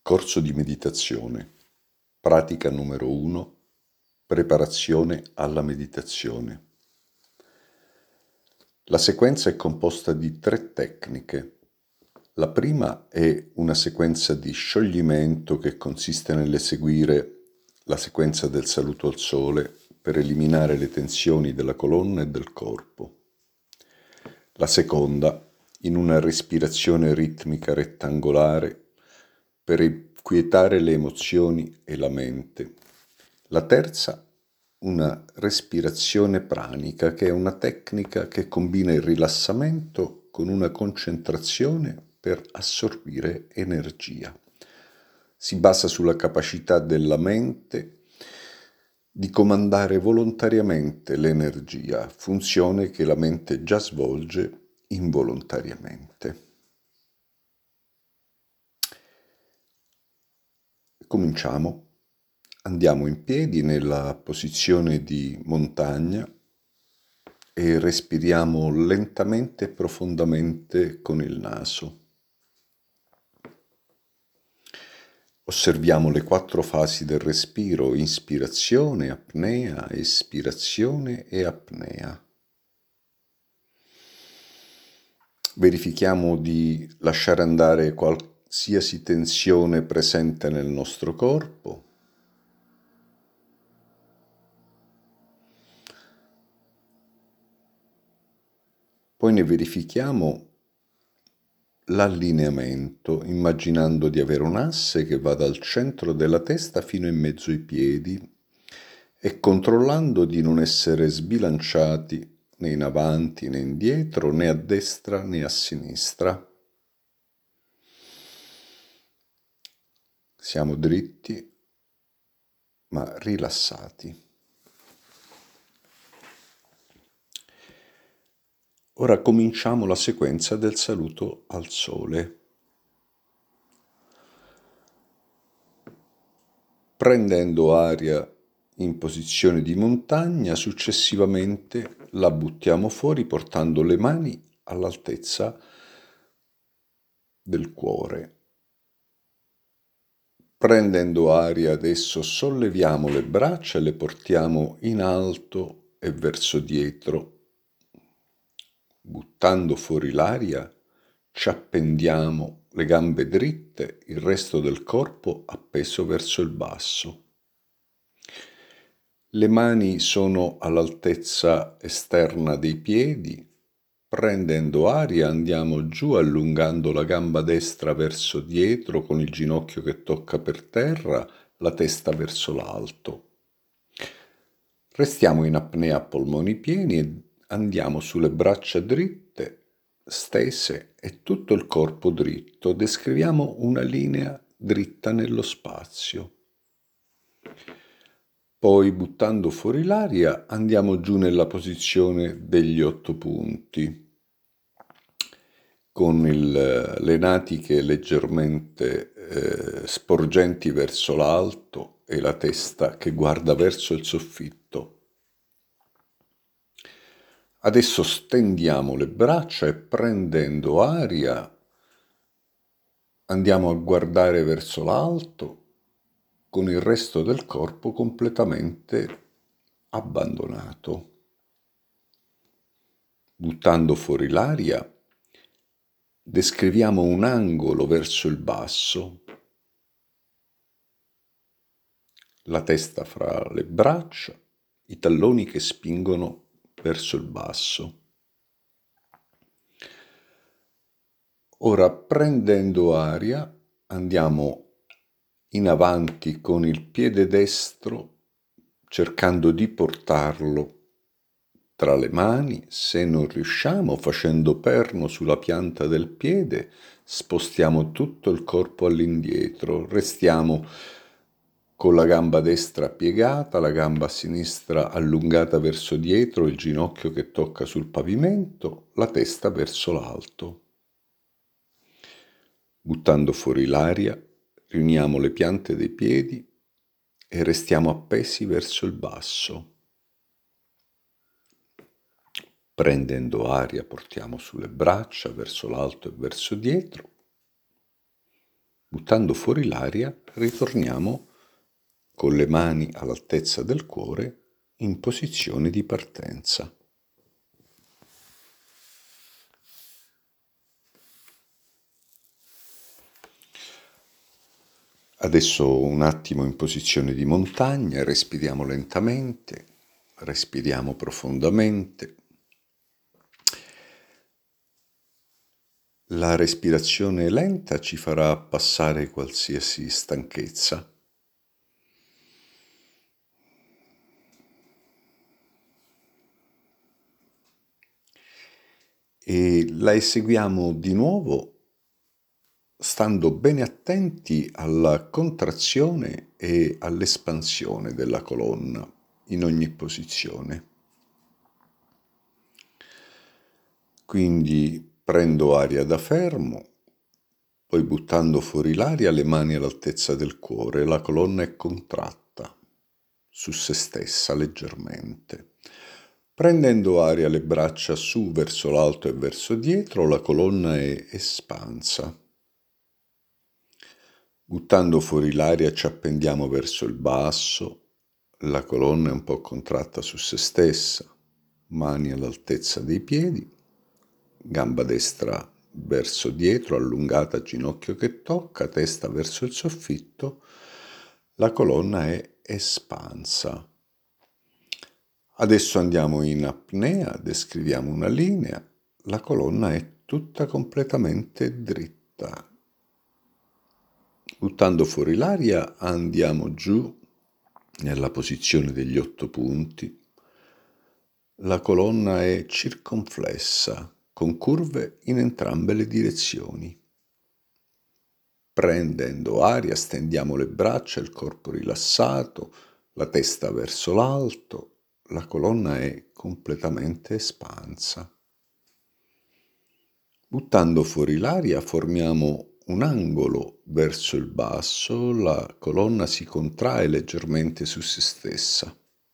Corso di meditazione. Pratica numero 1. Preparazione alla meditazione. La sequenza è composta di 3 tecniche. La prima è una sequenza di scioglimento che consiste nell'eseguire la sequenza del saluto al sole per eliminare le tensioni della colonna e del corpo. La seconda, in una respirazione ritmica rettangolare, per quietare le emozioni e la mente. La terza, una respirazione pranica, che è una tecnica che combina il rilassamento con una concentrazione per assorbire energia. Si basa sulla capacità della mente di comandare volontariamente l'energia, funzione che la mente già svolge involontariamente. Cominciamo. Andiamo in piedi nella posizione di montagna e respiriamo lentamente e profondamente con il naso. Osserviamo le 4 fasi del respiro: inspirazione, apnea, espirazione e apnea. Verifichiamo di lasciare andare qualsiasi tensione presente nel nostro corpo. Poi ne verifichiamo l'allineamento, immaginando di avere un asse che va dal centro della testa fino in mezzo ai piedi e controllando di non essere sbilanciati né in avanti né indietro, né a destra né a sinistra. Siamo dritti ma rilassati. Ora cominciamo la sequenza del saluto al sole. Prendendo aria in posizione di montagna, successivamente la buttiamo fuori portando le mani all'altezza del cuore. Prendendo aria adesso solleviamo le braccia e le portiamo in alto e verso dietro. Buttando fuori l'aria, ci appendiamo le gambe dritte, il resto del corpo appeso verso il basso. Le mani sono all'altezza esterna dei piedi. Prendendo aria andiamo giù allungando la gamba destra verso dietro con il ginocchio che tocca per terra, la testa verso l'alto. Restiamo in apnea a polmoni pieni e andiamo sulle braccia dritte, stese e tutto il corpo dritto. Descriviamo una linea dritta nello spazio. Poi, buttando fuori l'aria, andiamo giù nella posizione degli 8 punti, con le natiche leggermente sporgenti verso l'alto e la testa che guarda verso il soffitto. Adesso stendiamo le braccia e prendendo aria andiamo a guardare verso l'alto con il resto del corpo completamente abbandonato. Buttando fuori l'aria, descriviamo un angolo verso il basso, la testa fra le braccia, i talloni che spingono verso il basso. Ora, prendendo aria, andiamo in avanti con il piede destro, cercando di portarlo tra le mani. Se non riusciamo, facendo perno sulla pianta del piede, spostiamo tutto il corpo all'indietro. Restiamo con la gamba destra piegata, la gamba sinistra allungata verso dietro, il ginocchio che tocca sul pavimento, la testa verso l'alto. Buttando fuori l'aria, riuniamo le piante dei piedi e restiamo appesi verso il basso. Prendendo aria portiamo sulle braccia verso l'alto e verso dietro. Buttando fuori l'aria, ritorniamo con le mani all'altezza del cuore in posizione di partenza. Adesso un attimo in posizione di montagna, respiriamo lentamente, respiriamo profondamente. La respirazione lenta ci farà passare qualsiasi stanchezza. E la eseguiamo di nuovo stando bene attenti alla contrazione e all'espansione della colonna in ogni posizione. Quindi prendo aria da fermo, poi buttando fuori l'aria le mani all'altezza del cuore, la colonna è contratta su se stessa leggermente. Prendendo aria le braccia su verso l'alto e verso dietro, la colonna è espansa. Buttando fuori l'aria ci appendiamo verso il basso, la colonna è un po' contratta su se stessa, mani all'altezza dei piedi, gamba destra verso dietro, allungata, ginocchio che tocca, testa verso il soffitto, la colonna è espansa. Adesso andiamo in apnea, descriviamo una linea, la colonna è tutta completamente dritta. Buttando fuori l'aria andiamo giù nella posizione degli 8 punti. La colonna è circonflessa, con curve in entrambe le direzioni. Prendendo aria stendiamo le braccia, il corpo rilassato, la testa verso l'alto, la colonna è completamente espansa. Buttando fuori l'aria formiamo un angolo verso il basso, la colonna si contrae leggermente su se stessa.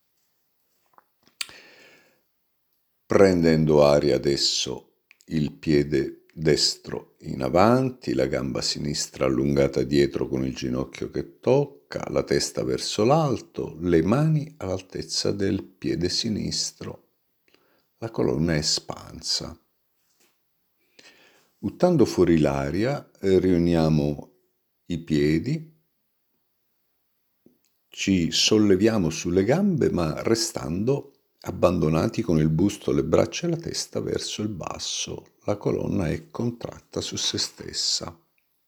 Prendendo aria adesso, il piede destro in avanti, la gamba sinistra allungata dietro con il ginocchio che tocca, la testa verso l'alto, le mani all'altezza del piede sinistro. La colonna è espansa. Buttando fuori l'aria, riuniamo i piedi, ci solleviamo sulle gambe ma restando abbandonati con il busto, le braccia e la testa verso il basso. La colonna è contratta su se stessa.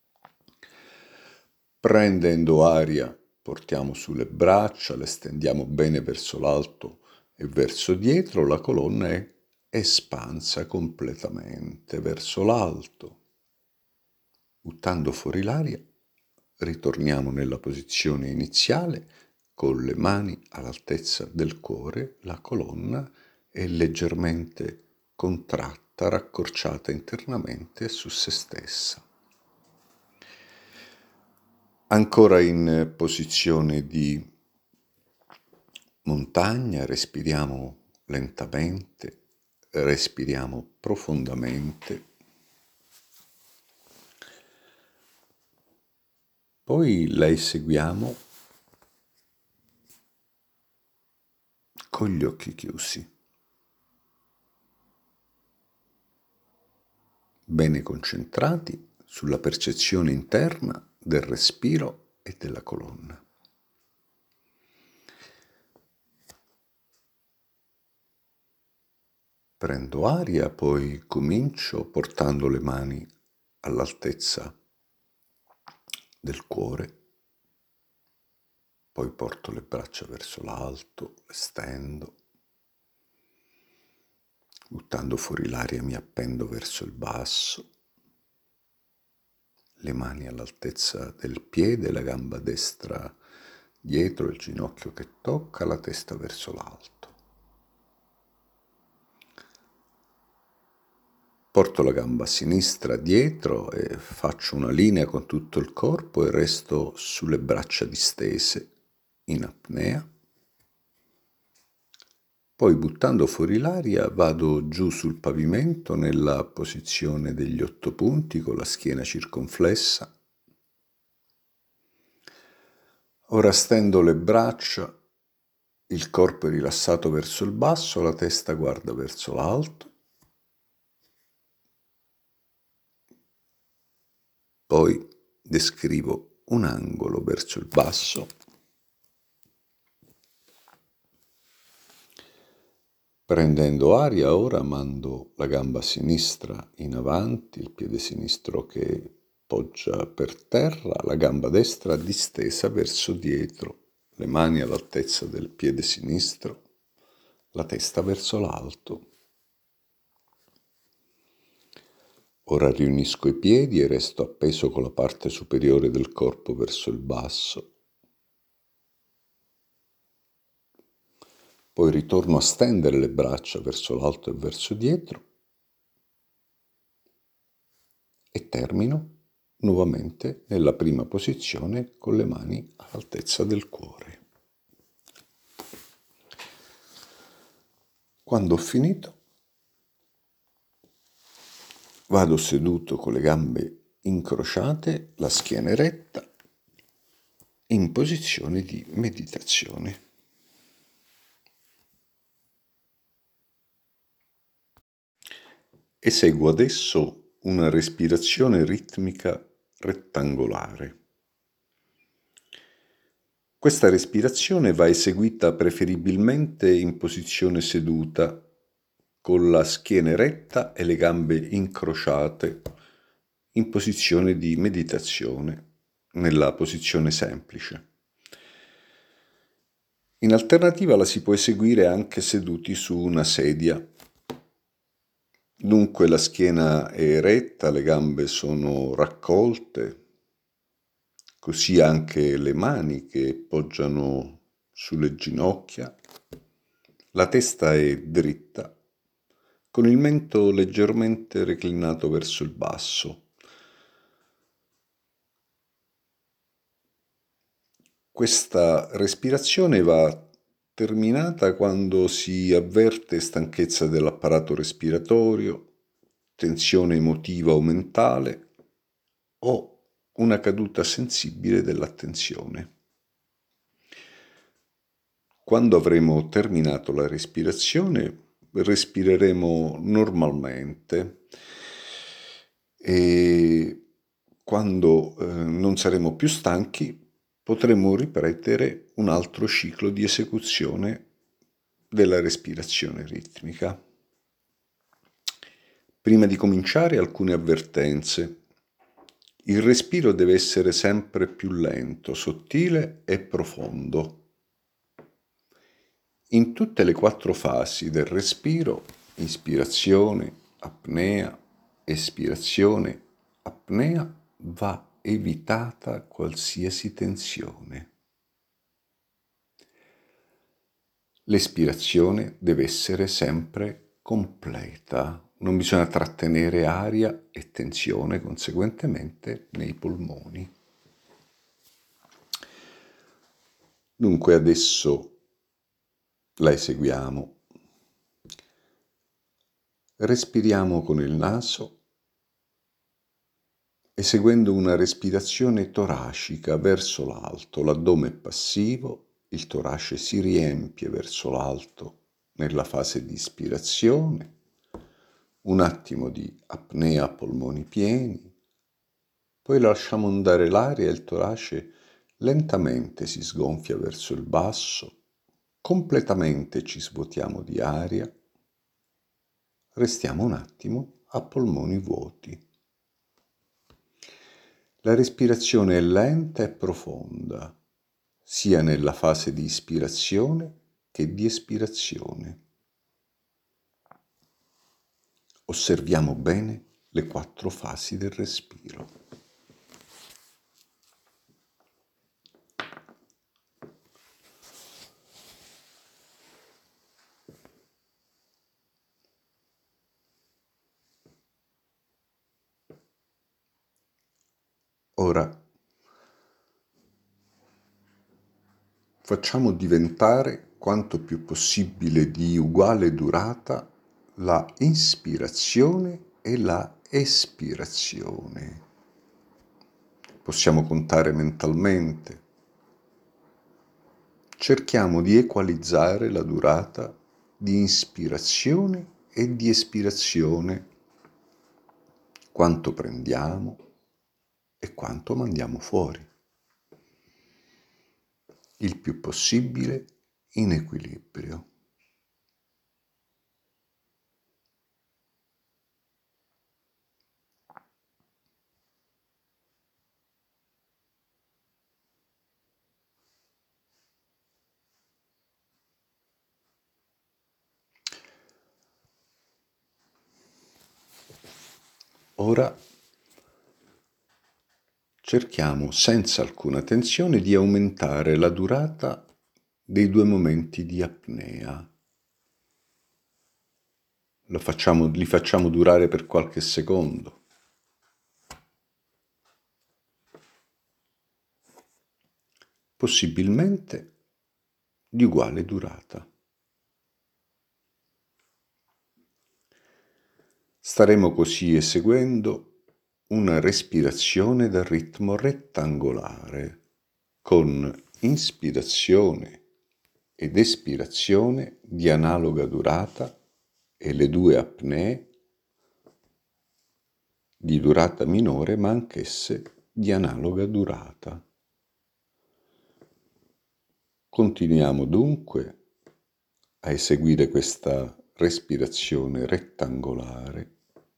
Prendendo aria, portiamo sulle braccia, le stendiamo bene verso l'alto e verso dietro, la colonna è espansa completamente verso l'alto. Buttando fuori l'aria, ritorniamo nella posizione iniziale con le mani all'altezza del cuore, la colonna è leggermente contratta, raccorciata internamente su se stessa. Ancora in posizione di montagna, respiriamo lentamente, respiriamo profondamente. Poi la eseguiamo con gli occhi chiusi, bene concentrati sulla percezione interna del respiro e della colonna. Prendo aria, poi comincio portando le mani all'altezza del cuore, poi porto le braccia verso l'alto, le stendo. Buttando fuori l'aria mi appendo verso il basso, le mani all'altezza del piede, la gamba destra dietro, il ginocchio che tocca, la testa verso l'alto. Porto la gamba sinistra dietro e faccio una linea con tutto il corpo e resto sulle braccia distese in apnea. Poi buttando fuori l'aria vado giù sul pavimento nella posizione degli 8 punti con la schiena circonflessa. Ora stendo le braccia, il corpo è rilassato verso il basso, la testa guarda verso l'alto. Poi descrivo un angolo verso il basso. Prendendo aria ora mando la gamba sinistra in avanti, il piede sinistro che poggia per terra, la gamba destra distesa verso dietro, le mani all'altezza del piede sinistro, la testa verso l'alto. Ora riunisco i piedi e resto appeso con la parte superiore del corpo verso il basso. Poi ritorno a stendere le braccia verso l'alto e verso dietro e termino nuovamente nella prima posizione con le mani all'altezza del cuore. Quando ho finito, vado seduto con le gambe incrociate, la schiena eretta, in posizione di meditazione. Eseguo adesso una respirazione ritmica rettangolare. Questa respirazione va eseguita preferibilmente in posizione seduta, con la schiena eretta e le gambe incrociate, in posizione di meditazione, nella posizione semplice. In alternativa la si può eseguire anche seduti su una sedia. Dunque la schiena è eretta, le gambe sono raccolte, così anche le mani che poggiano sulle ginocchia. La testa è dritta, con il mento leggermente reclinato verso il basso. Questa respirazione va terminata quando si avverte stanchezza dell'apparato respiratorio, tensione emotiva o mentale o una caduta sensibile dell'attenzione. Quando avremo terminato la respirazione, respireremo normalmente e quando non saremo più stanchi potremo ripetere un altro ciclo di esecuzione della respirazione ritmica. Prima di cominciare, alcune avvertenze. Il respiro deve essere sempre più lento, sottile e profondo. In tutte le 4 fasi del respiro, ispirazione, apnea, espirazione, apnea, va evitata qualsiasi tensione. L'espirazione deve essere sempre completa, non bisogna trattenere aria e tensione conseguentemente nei polmoni. Dunque adesso la eseguiamo. Respiriamo con il naso, eseguendo una respirazione toracica verso l'alto. L'addome è passivo, il torace si riempie verso l'alto nella fase di ispirazione, un attimo di apnea a polmoni pieni, poi lasciamo andare l'aria e il torace lentamente si sgonfia verso il basso, completamente ci svuotiamo di aria. Restiamo un attimo a polmoni vuoti. La respirazione è lenta e profonda, sia nella fase di ispirazione che di espirazione. Osserviamo bene le 4 fasi del respiro. Ora facciamo diventare quanto più possibile di uguale durata la inspirazione e la espirazione. Possiamo contare mentalmente cerchiamo di equalizzare la durata di ispirazione e di espirazione, quanto prendiamo e quanto mandiamo fuori, il più possibile in equilibrio. Ora cerchiamo senza alcuna tensione di aumentare la durata dei 2 momenti di apnea. Li facciamo durare per qualche secondo. Possibilmente di uguale durata. Staremo così eseguendo una respirazione dal ritmo rettangolare, con inspirazione ed espirazione di analoga durata e le 2 apnee di durata minore ma anch'esse di analoga durata. Continuiamo dunque a eseguire questa respirazione rettangolare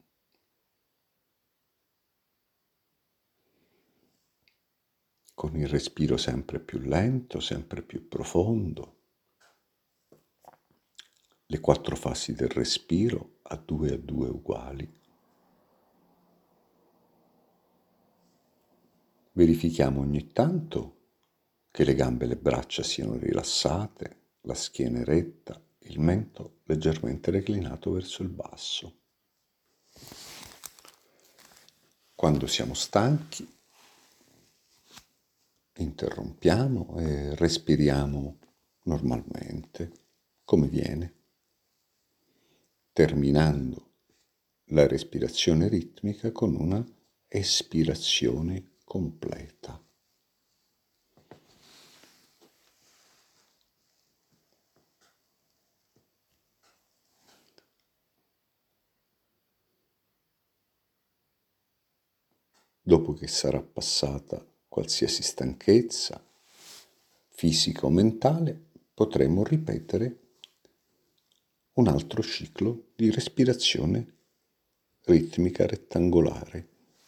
con il respiro sempre più lento, sempre più profondo. Le 4 fasi del respiro a 2 uguali. Verifichiamo ogni tanto che le gambe e le braccia siano rilassate, la schiena eretta, il mento leggermente reclinato verso il basso. Quando siamo stanchi, interrompiamo e respiriamo normalmente, come viene, terminando la respirazione ritmica con una espirazione completa. Dopo che sarà passata qualsiasi stanchezza, fisica o mentale, potremo ripetere un altro ciclo di respirazione ritmica rettangolare.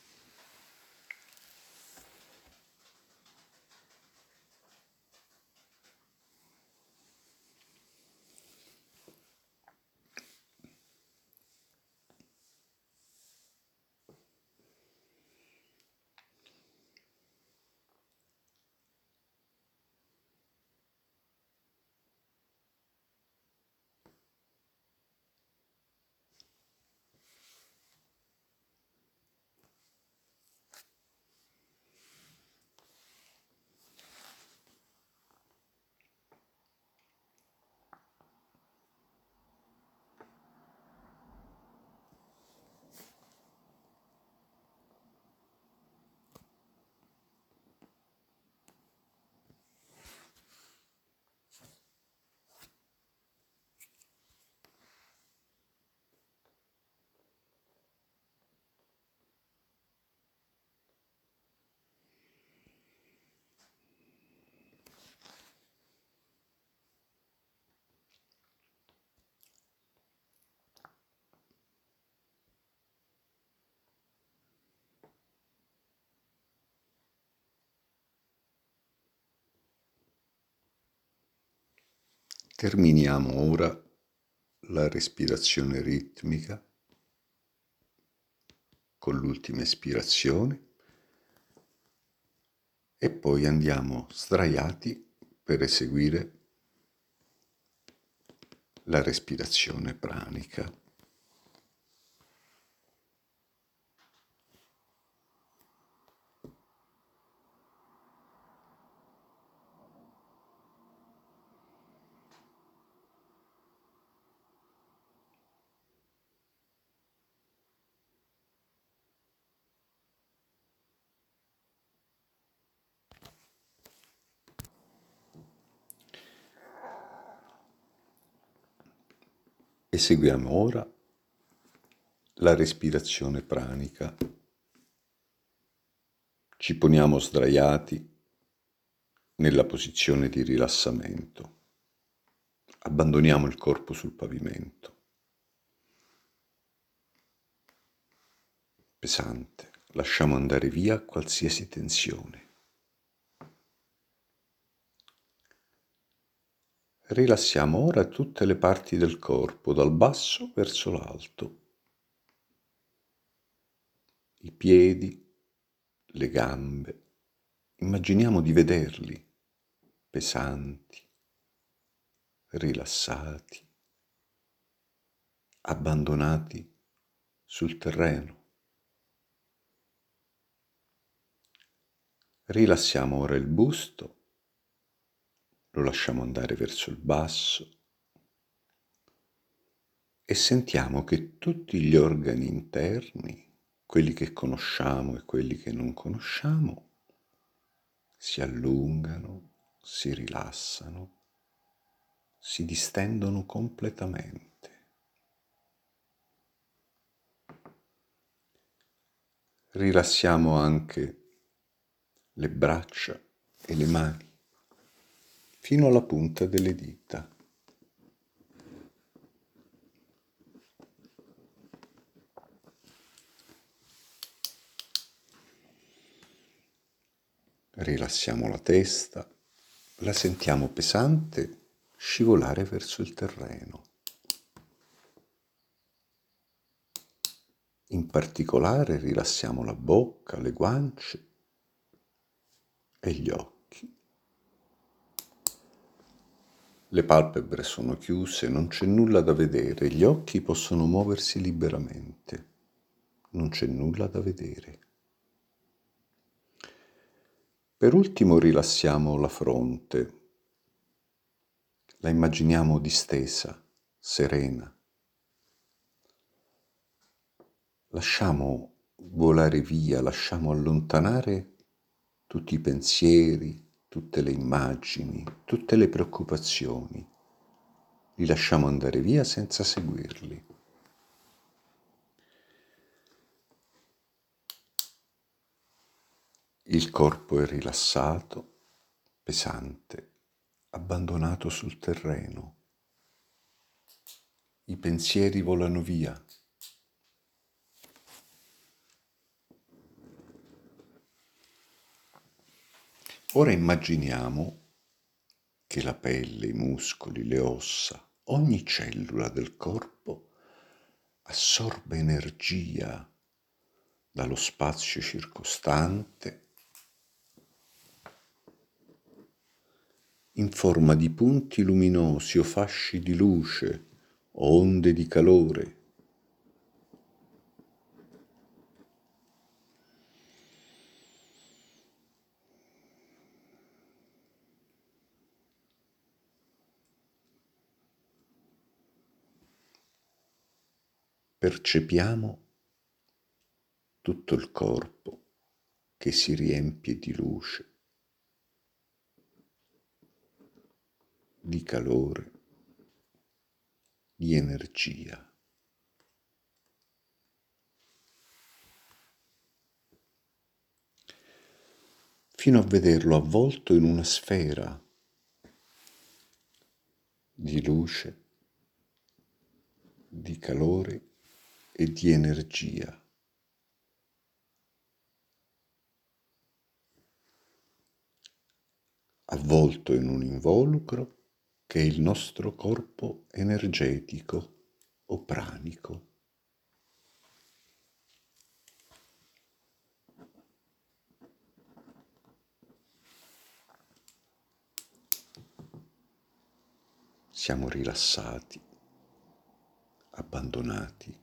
Terminiamo ora la respirazione ritmica con l'ultima espirazione e poi andiamo sdraiati per eseguire la respirazione pranica. Eseguiamo ora la respirazione pranica. Ci poniamo sdraiati nella posizione di rilassamento. Abbandoniamo il corpo sul pavimento. Pesante, lasciamo andare via qualsiasi tensione. Rilassiamo ora tutte le parti del corpo, dal basso verso l'alto. I piedi, le gambe. Immaginiamo di vederli pesanti, rilassati, abbandonati sul terreno. Rilassiamo ora il busto, lo lasciamo andare verso il basso e sentiamo che tutti gli organi interni, quelli che conosciamo e quelli che non conosciamo, si allungano, si rilassano, si distendono completamente. Rilassiamo anche le braccia e le mani fino alla punta delle dita. Rilassiamo la testa, la sentiamo pesante scivolare verso il terreno. In particolare rilassiamo la bocca, le guance e gli occhi. Le palpebre sono chiuse, non c'è nulla da vedere, gli occhi possono muoversi liberamente, non c'è nulla da vedere. Per ultimo rilassiamo la fronte, la immaginiamo distesa, serena. Lasciamo volare via, lasciamo allontanare tutti i pensieri, tutte le immagini, tutte le preoccupazioni. Li lasciamo andare via senza seguirli. Il corpo è rilassato, pesante, abbandonato sul terreno. I pensieri volano via. Ora immaginiamo che la pelle, i muscoli, le ossa, ogni cellula del corpo assorbe energia dallo spazio circostante in forma di punti luminosi o fasci di luce o onde di calore. Percepiamo tutto il corpo che si riempie di luce, di calore, di energia. Fino a vederlo avvolto in una sfera di luce, di calore e di energia. Avvolto in un involucro che è il nostro corpo energetico o pranico. Siamo rilassati, abbandonati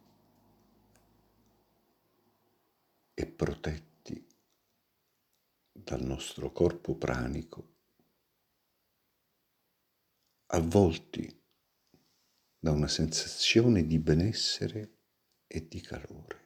e protetti dal nostro corpo pranico, avvolti da una sensazione di benessere e di calore.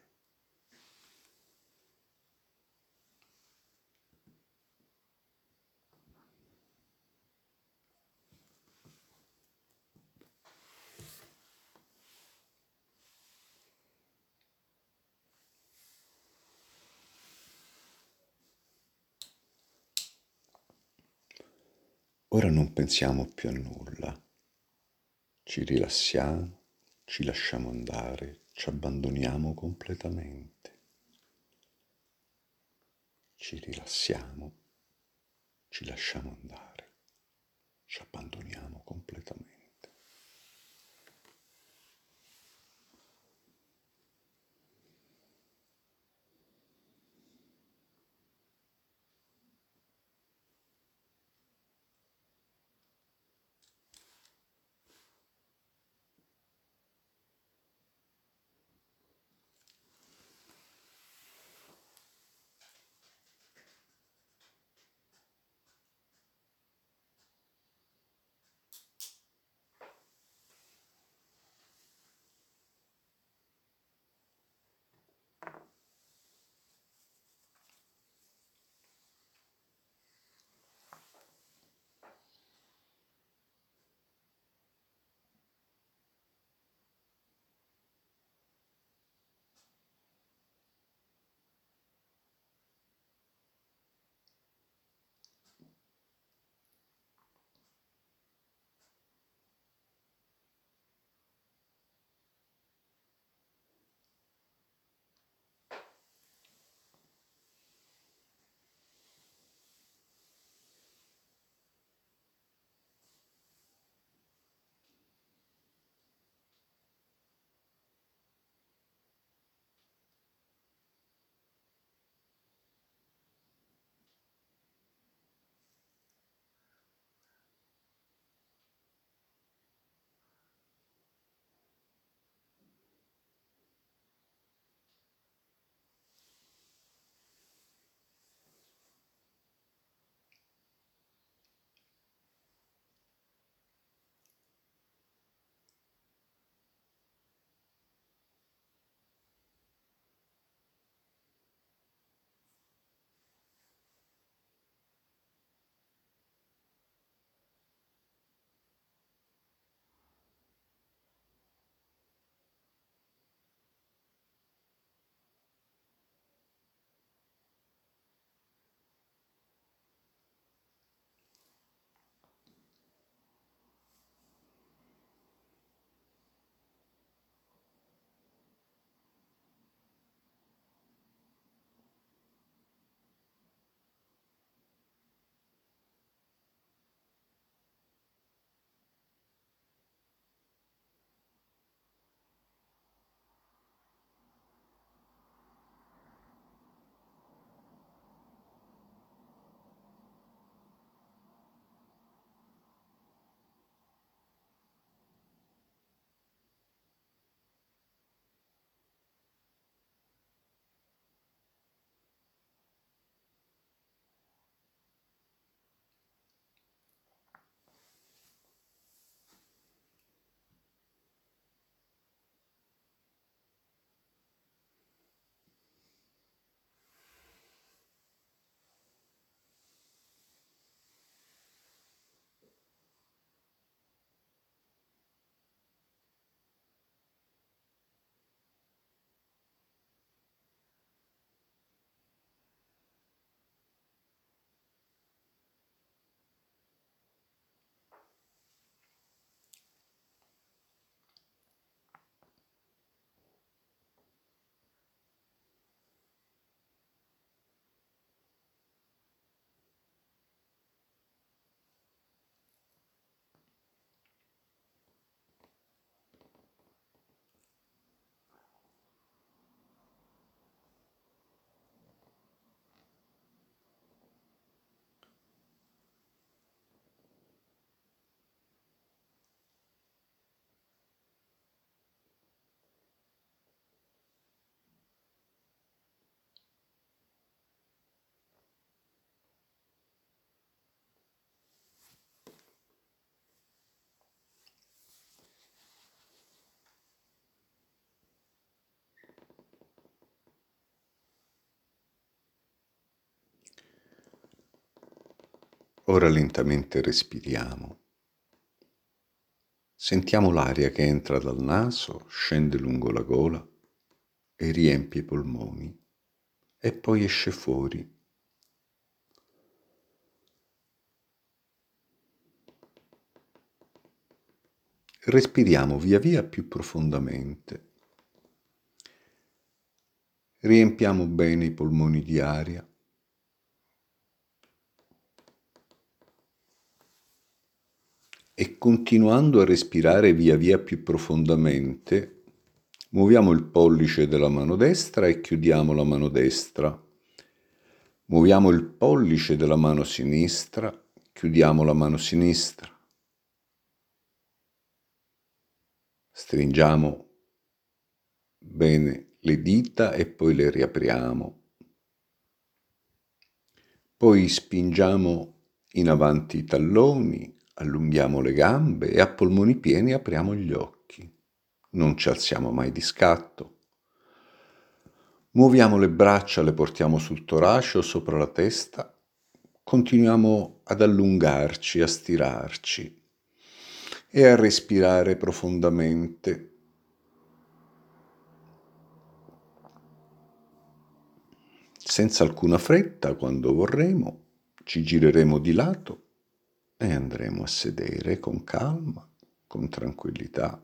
Ora non pensiamo più a nulla, ci rilassiamo, ci lasciamo andare, ci abbandoniamo completamente. Ci rilassiamo, ci lasciamo andare, ci abbandoniamo completamente. Ora lentamente respiriamo. Sentiamo l'aria che entra dal naso, scende lungo la gola e riempie i polmoni e poi esce fuori. respiriamo via via più profondamente. Riempiamo bene i polmoni di aria. E continuando a respirare via via più profondamente, muoviamo il pollice della mano destra e chiudiamo la mano destra. Muoviamo il pollice della mano sinistra, chiudiamo la mano sinistra. Stringiamo bene le dita e poi le riapriamo. Poi spingiamo in avanti i talloni, allunghiamo le gambe e a polmoni pieni apriamo gli occhi. Non ci alziamo mai di scatto. Muoviamo le braccia, le portiamo sul torace o sopra la testa. Continuiamo ad allungarci, a stirarci e a respirare profondamente. Senza alcuna fretta, quando vorremo, ci gireremo di lato e andremo a sedere con calma, con tranquillità.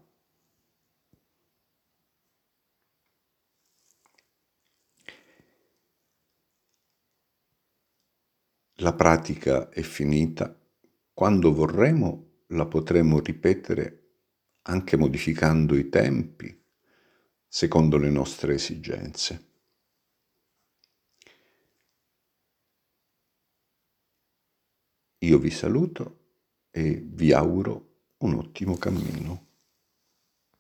La pratica è finita. Quando vorremo la potremo ripetere anche modificando i tempi secondo le nostre esigenze. Io vi saluto e vi auguro un ottimo cammino.